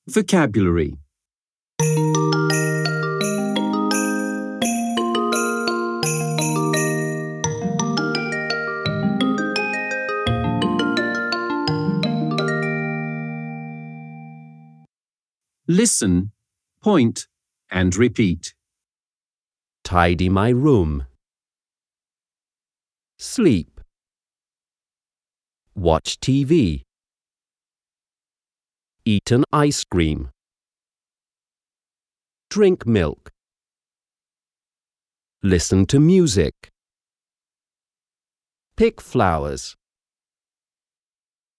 Vocabulary. Listen, point, and repeat. Tidy my room. Sleep. Watch TV. Eat an ice cream. Drink milk. Listen to music. Pick flowers.